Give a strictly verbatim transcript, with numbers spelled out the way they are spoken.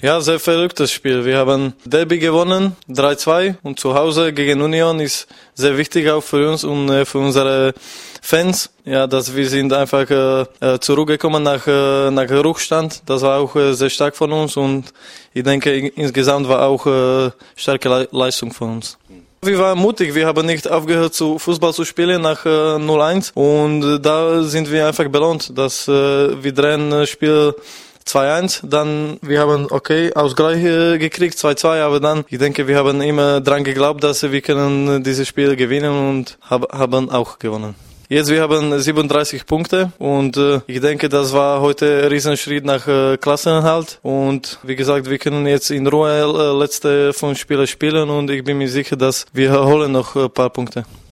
Ja, sehr verrücktes Spiel. Wir haben Derby gewonnen, drei zwei, und zu Hause gegen Union ist sehr wichtig auch für uns und äh, für unsere Fans. Ja, dass wir sind einfach äh, zurückgekommen nach, äh, nach Rückstand. Das war auch äh, sehr stark von uns und ich denke, insgesamt war auch äh, starke Le- Leistung von uns. Wir waren mutig, wir haben nicht aufgehört zu Fußball zu spielen nach äh, null eins und äh, da sind wir einfach belohnt, dass äh, wir drehen das Spiel zwei eins, dann wir haben okay Ausgleich äh, gekriegt, zwei zwei, aber dann, ich denke, wir haben immer dran geglaubt, dass wir können dieses Spiel gewinnen und hab, haben auch gewonnen. Jetzt wir haben siebenunddreißig Punkte und äh, ich denke, das war heute ein Riesenschritt nach äh, Klassenerhalt und wie gesagt, wir können jetzt in Ruhe äh, letzte fünf Spiele spielen und ich bin mir sicher, dass wir holen noch ein paar Punkte.